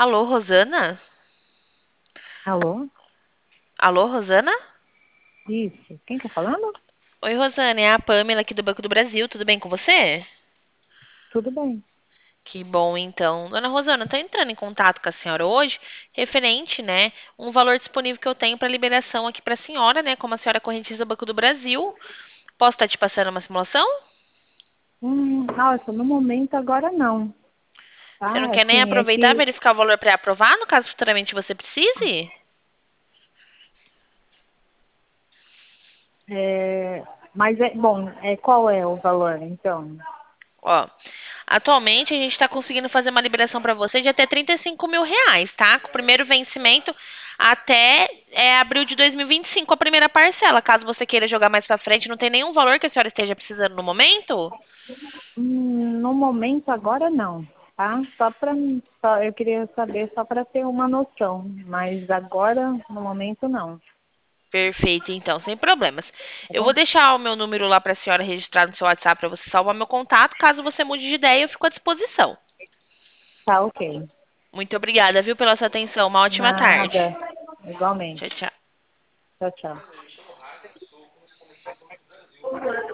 Alô, Rosana? Alô? Alô, Rosana? Isso. Quem tá falando? Oi, Rosana, é a Pamela aqui do Banco do Brasil. Tudo bem com você? Tudo bem. Que bom, então. Dona Rosana, estou entrando em contato com a senhora hoje, referente, né, um valor disponível que eu tenho para liberação aqui para a senhora, né, como a senhora é correntista do Banco do Brasil. Posso estar te passando uma simulação? Nossa, no momento agora não. Você não Tá? quer nem Assim, é aproveitar e que. verificar o valor pré-aprovar, no caso futuramente você precise? Mas é bom, qual é o valor, então? Ó, atualmente a gente está conseguindo fazer uma liberação para você de até R$ 35.000, tá? Com o primeiro vencimento até abril de 2025, a primeira parcela. Caso você queira jogar mais para frente, não tem nenhum valor que a senhora esteja precisando no momento? No momento agora não, tá? Eu queria saber só para ter uma noção, mas agora, no momento não, Perfeito, então, sem problemas. tá Eu vou bom? deixar o meu número lá para a senhora registrar no seu WhatsApp para você salvar meu contato. Caso você mude de ideia, eu fico à disposição. Tá ok. Muito obrigada, viu, pela sua atenção. Uma ótima tarde. Nada. Igualmente. Tchau, tchau. Tchau, tchau.